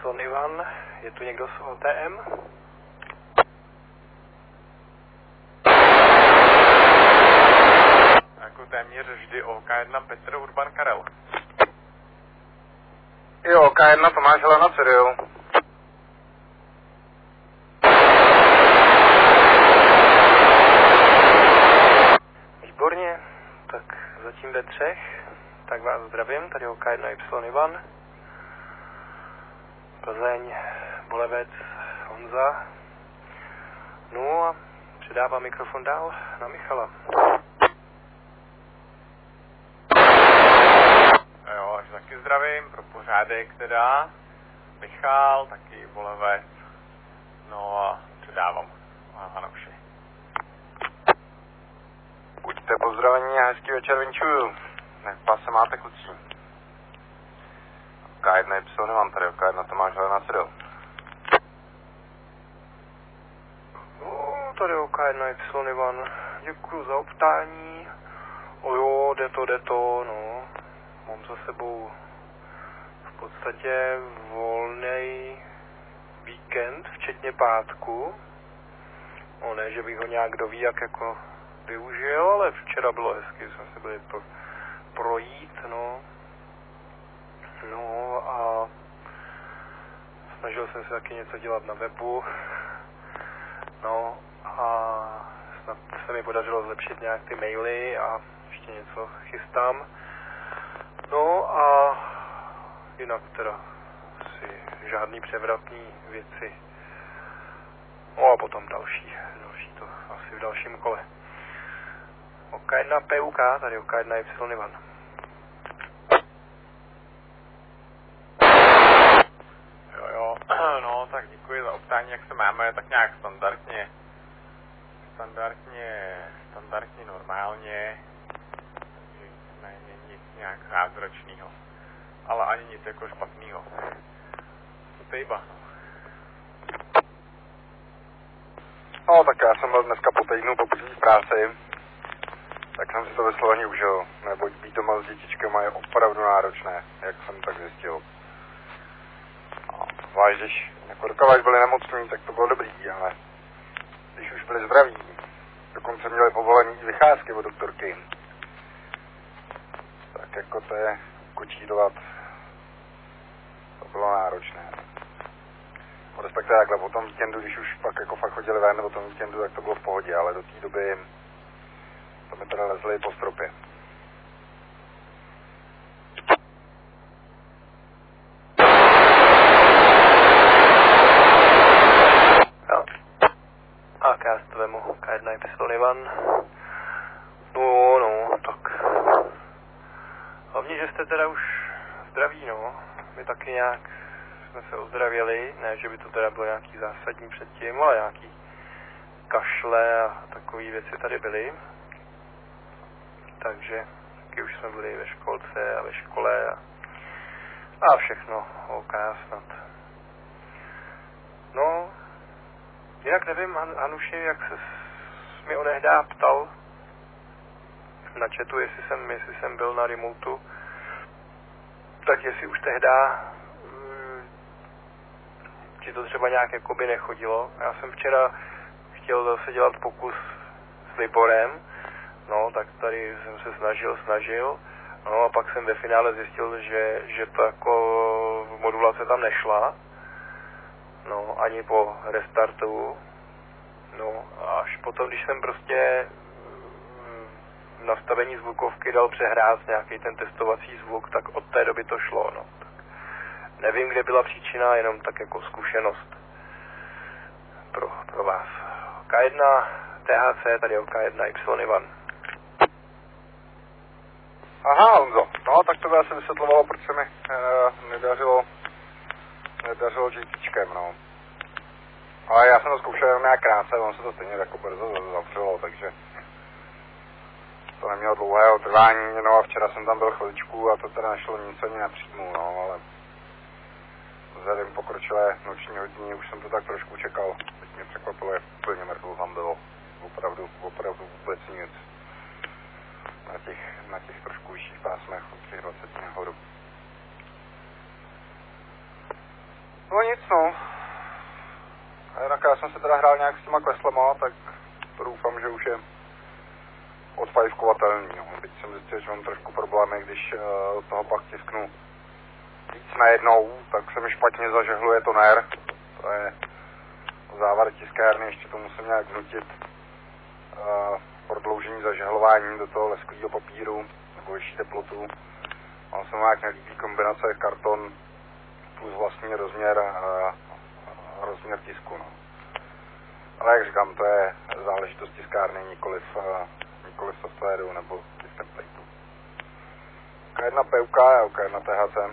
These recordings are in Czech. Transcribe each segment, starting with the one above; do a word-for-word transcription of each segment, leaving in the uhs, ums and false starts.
Y Ivan, je tu někdo z O T M? Jako téměř vždy O K jedna Petr Urban Karel. Jo, O K jedna Tomáš Helena Cyril. Výborně, tak zatím ve třech, tak vás zdravím, tady O K jedna Y Ivan, Plzeň, Bolevec, Honza, no a předávám mikrofon dál na Michala. Jo, až taky zdravím, pro pořádek teda, Michal, taky Bolevec, no a předávám Hanuši. Buďte pozdravení a hezký večer vinčuju. Jak vás se máte, kluci? O K jedna Y Ivan, tady O K jedna Tomáš Helena Cyril. No, tady O K jedna Y Ivan, děkuju za optání. O jo, jde to, jde to, no. Mám za sebou v podstatě volný víkend, včetně pátku. No ne, že bych ho nějak kdo ví, jak jako využil, ale včera bylo hezky, jsme se byli pro, projít, no. No a snažil jsem se taky něco dělat na webu. No a snad se mi podařilo zlepšit nějak ty maily a ještě něco chystám. No a jinak teda si žádný převratný věci. No a potom další, další to asi v dalším kole. O K jedna P U K, tady O K jedna Y Ivan. Jo, jo, no tak děkuji za optání, jak se máme, tak nějak standardně, standardně, standardně normálně, není nic nějak zázračného, ale ani nic jako špatného. To tejba, no. No, tak já jsem byl dneska po týdnu poprvé v práci, tak jsem si to vysloveně užil, neboť být doma s dětičkama je opravdu náročné, jak jsem tak zjistil. No, zvlášť, když jako dokávač byli nemocní, tak to bylo dobrý, ale když už byli zdraví, dokonce měli povolení vycházky od doktorky, tak jako to je kočírovat, to bylo náročné. Respektive takhle po tom víkendu, když už pak jako fakt chodili ven po tom víkendu, tak to bylo v pohodě, ale do té doby to mi teda lezli po stropě. Jo. A já si to vemu, K jedna Y Ivan. No, no, tak. Hlavně, že jste teda už zdraví, no. My taky nějak jsme se ozdravili, ne, že by to teda bylo nějaký zásadní předtím, ale nějaký kašle a takové věci tady byly. Takže taky už jsme byli ve školce a ve škole a, a všechno OK snad. No, jinak nevím, Han, Hanuši, jak se mi onehdá ptal na chatu, jestli jsem, jestli jsem byl na remotu, tak jestli už tehda ti to třeba nějak jakoby nechodilo. Já jsem včera chtěl zase dělat pokus s Liborem, no tak tady jsem se snažil, snažil, no a pak jsem ve finále zjistil, že, že to jako modulace tam nešla, no ani po restartu, no a až potom, když jsem prostě v nastavení zvukovky dal přehrát nějaký ten testovací zvuk, tak od té doby to šlo, no. Nevím, kde byla příčina, jenom tak jako zkušenost pro, pro vás. K jedna T H C, tady O K jedna Y Ivan. Aha, Honzo, no tak to by asi vysvětlovalo, proč se mi e, nedařilo, nedařilo JTčkem, no. Ale já jsem to zkoušel jenom nějak krátce, on se to stejně jako brzo zavřelo, takže to nemělo dlouhého trvání, no a včera jsem tam byl chviličku a to teda nešlo nic ani napříjmu, no, ale vzhledem pokročilé noční hodiny už jsem to tak trošku čekal. Teď mě překvapilo, jak úplně mrtvo tam bylo. Opravdu, opravdu vůbec nic. Na těch, na těch trošku vyšších pásmech od těch dvacet nahoru. No nic, no. A jinak já jsem se teda hrál nějak s těma kleslema, tak to doufám, že už je odfajfkovatelný, no. Teď jsem zjistil, že mám trošku problémy, když uh, od toho pak tisknu víc najednou, tak se mi špatně zažehluje toner. To je závar tiskárny, ještě to musím nějak vnutit. Uh, prodloužení zažehlování do toho lesklého papíru, nebo vyšší teplotu. Mám se nějak nelíbí kombinace karton plus vlastní rozměr a rozměr tisku, no. Ale jak říkám, to je záležitost tiskárny, nikoliv, nikoliv softwaru nebo těch templateů. K jedna P U K a K jedna T H C.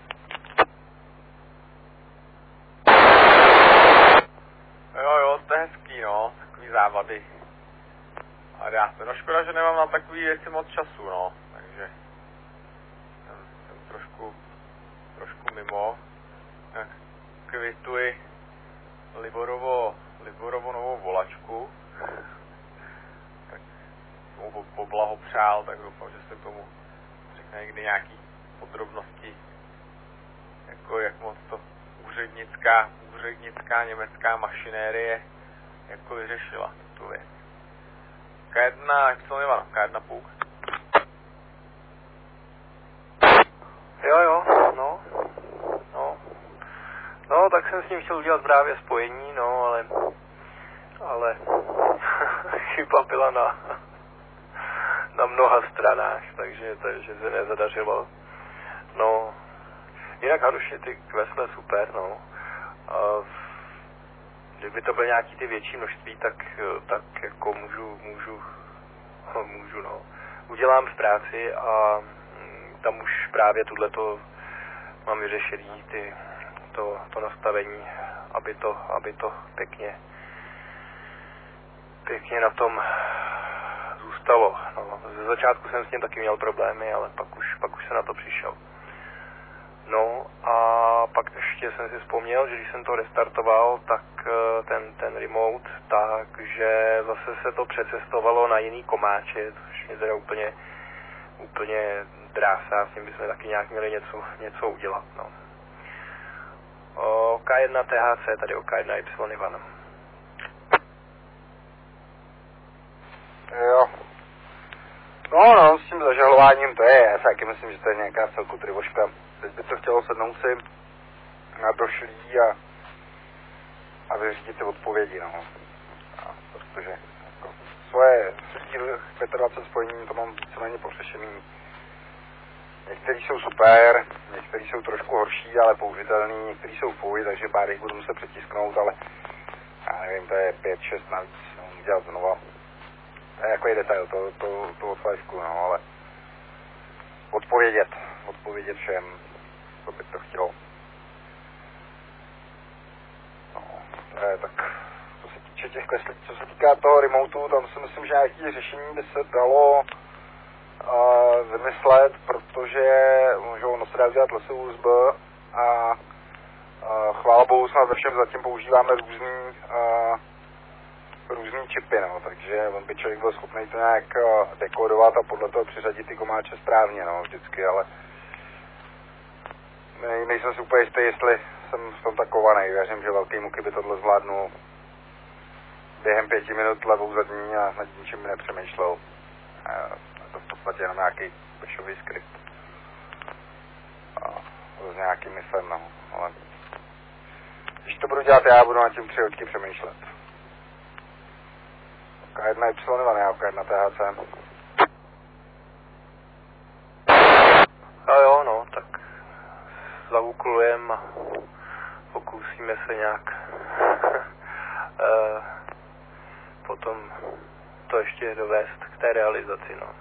Jo, jo, to je hezký, no, takový závady. Ale já to, no škoda, že nemám na takový věci moc času, no, takže jsem, jsem trošku, trošku mimo. Tak kvituji Liborovo, Liborovo novou volačku. Tak mu poblahopřál, tak doufám, že se k tomu řekne někdy nějaký podrobnosti, jako jak moc to úřednická, úřednická německá mašinérie jako vyřešila tu věc. K jedna, jak to nevá, K jedna půk. Jo, jo, no, no, no, tak jsem s ním chtěl udělat právě spojení, no, ale, ale, chyba byla na, na mnoha stranách, takže, takže se nezadařilo, no, jinak Hanuši, ty kvesle super, no, a kdyby to byly nějaký ty větší množství, tak, tak jako můžu, můžu, můžu, no, udělám v práci a tam už právě tuhleto mám vyřešený, ty, to, to nastavení, aby to, aby to pěkně, pěkně na tom zůstalo. No, ze začátku jsem s tím taky měl problémy, ale pak už, pak už se na to přišel. No a pak ještě jsem si vzpomněl, že když jsem to restartoval, tak ten, ten remote, takže zase se to přecestovalo na jiný komáče, což mě teda úplně, úplně drásá, s tím bychom taky nějak měli něco, něco udělat, no. O K jedna T H C, tady o K jedna Y Ivan. Jo. No, no, s tím zažehlováním to je, já si taky myslím, že to je nějaká celku trivoška. Teď by to chtělo sednout si na došlí a, a vyřídit ty odpovědi, no. A protože jako, svoje dvacet pět spojení to mám víceméně pořešený. Některý jsou super, některý jsou trošku horší, ale použitelný, některý jsou fuj, takže pár jich budu muset přetisknout, ale já nevím, to je pět šest navíc, no, dělat znova. To je jako detail, to, to, to od fajfku, no, ale odpovědět, odpovědět všem, co by to chtělo. No, to je tak, co se týče těch kleslí, co se týká toho remotu, tam si myslím, že nějaké řešení by se dalo uh, vymyslet, protože můžou, ono se dá udělat lesy U S B a uh, chvála bohu snad ve všem zatím používáme různý uh, různý čipy, no, takže on by člověk byl schopný to nějak uh, dekodovat a podle toho přiřadit ty komáče správně, no, vždycky, ale ne, nejsem si úplně jistý, jestli jsem v tom takovaný. Věřím, že velký muky by tohle zvládnul během pěti minut levou zadní a nad ničím by nepřemýšlel. Uh, to v podstatě jenom nějaký pešový skript. Uh, s nějakým myslem, no, ale když to budu dělat já, budu nad tím tři hodky přemýšlet. K jedna Y, ne, K jedna T H C. A jo, no, tak zaúkolujeme a pokusíme se nějak uh, potom to ještě dovést k té realizaci, no.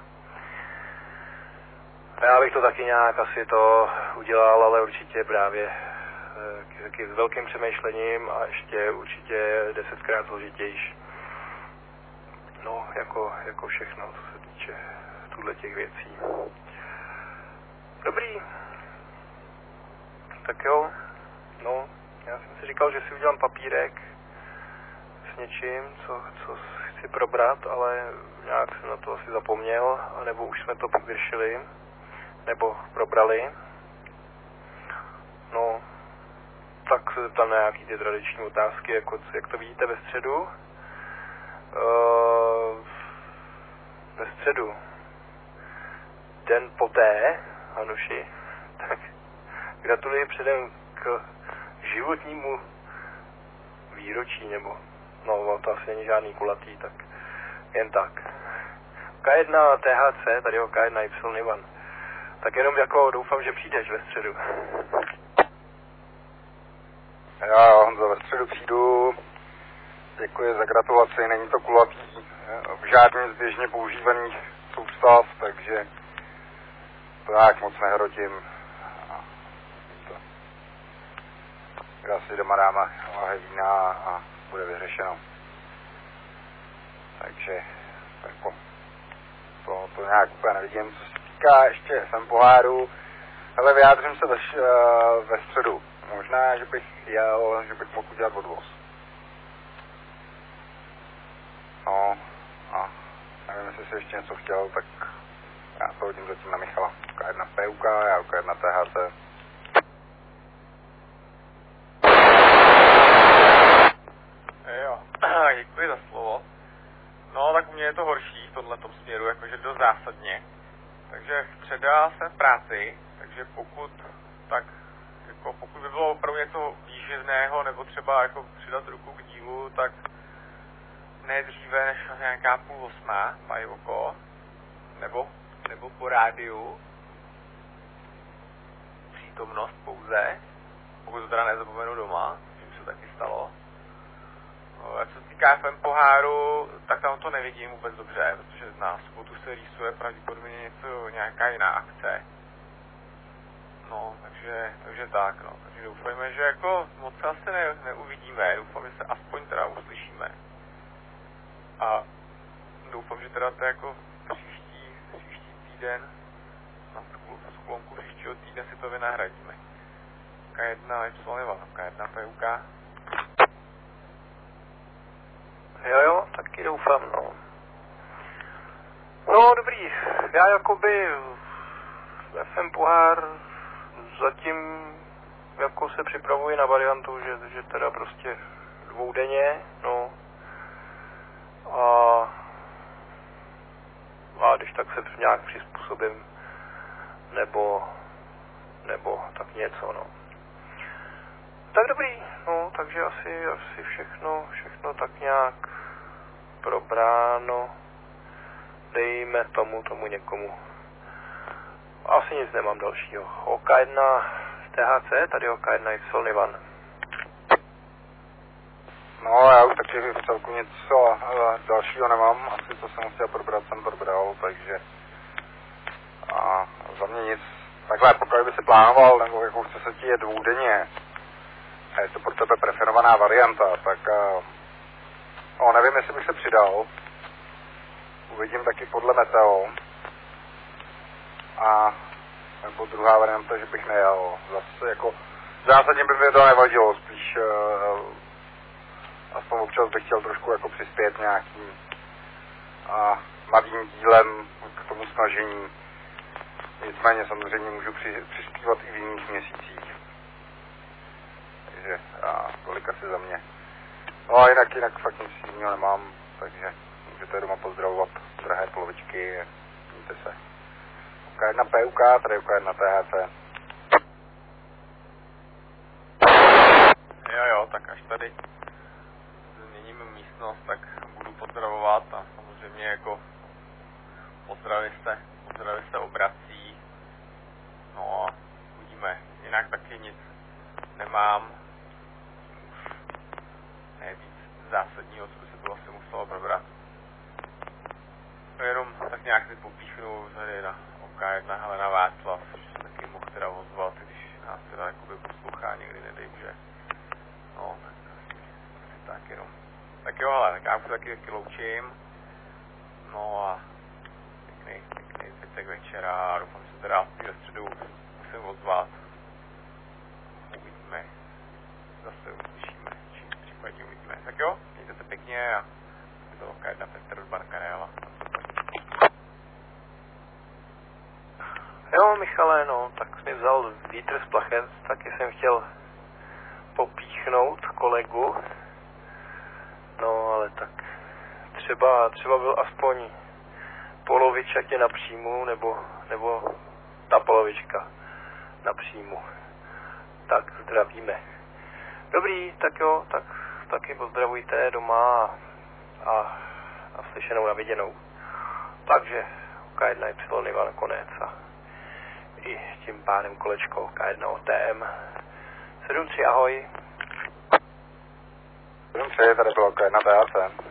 Já bych to taky nějak asi to udělal, ale určitě právě uh, taky s velkým přemýšlením a ještě určitě desetkrát složitější. No, jako, jako všechno, co se týče tuhle těch věcí. Dobrý. Tak jo, no, já jsem si říkal, že si udělám papírek s něčím, co, co chci probrat, ale nějak jsem na to asi zapomněl, anebo už jsme to vyřešili, nebo probrali. No, tak se zeptám na nějaký ty tradiční otázky, jako jak to vidíte ve středu. Uh, ve středu. Den poté, Hanuši, tak gratuluji předem k životnímu výročí, nebo, no to asi není žádný kulatý, tak jen tak. K jedna T H C, tady ho K jedna Y Ivan. Tak jenom jako doufám, že přijdeš ve středu. Já Honzo, ve středu přijdu. Děkuji za gratulaci, není to kulatý v žádný z běžně používaných soustav, takže to nějak moc nehrotím. Já si doma dáme láhev vína a bude vyřešeno. Takže jako, to, to nějak úplně nevidím. Co se týká ještě sem poháru, ale vyjádřím se ve, ve středu. Možná, že bych jel, že bych mohl udělat odvoz. No, a nevím, jestli jsi ještě něco chtěl, tak já to hodím zatím na Michala. K jedna P U K, já K jedna T H C. Jo, děkuji za slovo. No, tak u mě je to horší v tomhletom směru, jakože dost zásadně. Takže středa jsem v práci, takže pokud, tak, jako pokud by bylo opravdu něco výživného, nebo třeba jako přidat ruku k dílu, tak ne dříve než nějaká půl osmá, mají oko, nebo, nebo po rádiu, přítomnost pouze, pokud to teda nezapomenu doma, tím se taky stalo. No, jak se týká F M poháru, tak tam to nevidím vůbec dobře, protože na sobotu se rýsuje pravděpodobně něco, nějaká jiná akce. No, takže, takže tak, no, takže doufujeme, že jako moc se asi ne, neuvidíme, doufám, že se aspoň teda uslyšíme. A doufám, že teda to jako příští, příští týden, na sklonku příštího týdne si to vynahradíme. K jedna Y, K jedna P U K. Jo, jo, taky doufám, no. No, dobrý, já jakoby F M pohár zatím jako se připravuji na variantu, že, že teda prostě dvoudenně, no. A, a když tak se nějak přizpůsobím, nebo, nebo tak něco, no. Tak dobrý, no, takže asi, asi všechno, všechno tak nějak probráno, dejme tomu, tomu někomu. Asi nic nemám dalšího. O K jedna T H C, tady o K jedna Y Ivan. No, já už taky v celku něco dalšího nemám, asi co jsem chtěl probrat, jsem probral, takže a za mě nic. Takhle, pokud by si plánoval, nebo jako chce se ti je dvoudenně, a je to pro tebe preferovaná varianta, tak no, nevím, jestli bych se přidal. Uvidím taky podle meteo. A nebo druhá varianta, že bych nejel. Zase jako zásadně by mi to nevadilo, spíš uh, aspoň občas bych chtěl trošku jako přispět nějakým uh, malým dílem k tomu snažení. Nicméně samozřejmě můžu při, přispívat i v jiných měsících. Takže a tolik asi za mě. No a jinak, jinak fakt nic jiného nemám, takže můžete doma pozdravovat drahé polovičky, mějte se. K jedna P U K, tady K jedna T H C. Jo jo, tak až tady změníme místnost, tak budu pozdravovat a samozřejmě jako pozdravy se, pozdravy se obrací. No a uvidíme, jinak taky nic nemám. Ne víc zásadního, co by se to asi muselo probrat. Jenom tak nějak si popíchnu tady na O K jedna Helena Václav, že se taky mohl teda ozvat, když nás teda jakoby poslouchá někdy, nedej, že no, tak asi, asi tak jenom. Tak jo, ale tak já už taky taky loučím. No a pěkný, pěkný zbytek večera a doufám, že se teda ve středu musím ozvat. Uvidíme. Zase uslyšíme, či případně uvidíme. Tak jo, mějte se pěkně a je to O K jedna Petr od Barkarela. Jo, Michale, no, tak jsi mi vzal vítr z plachet, taky jsem chtěl popíchnout kolegu. No, ale tak třeba, třeba byl aspoň polovičatě na příjmu, nebo, nebo ta polovička na příjmu. Tak zdravíme. Dobrý, tak jo, tak taky pozdravujte doma a naslyšenou, na viděnou. Takže K jedna Y Ivan konec a i tím pádem kolečko K jedna O T M. sedm tři, ahoj. sedm tři, tady bylo K jedna T A C.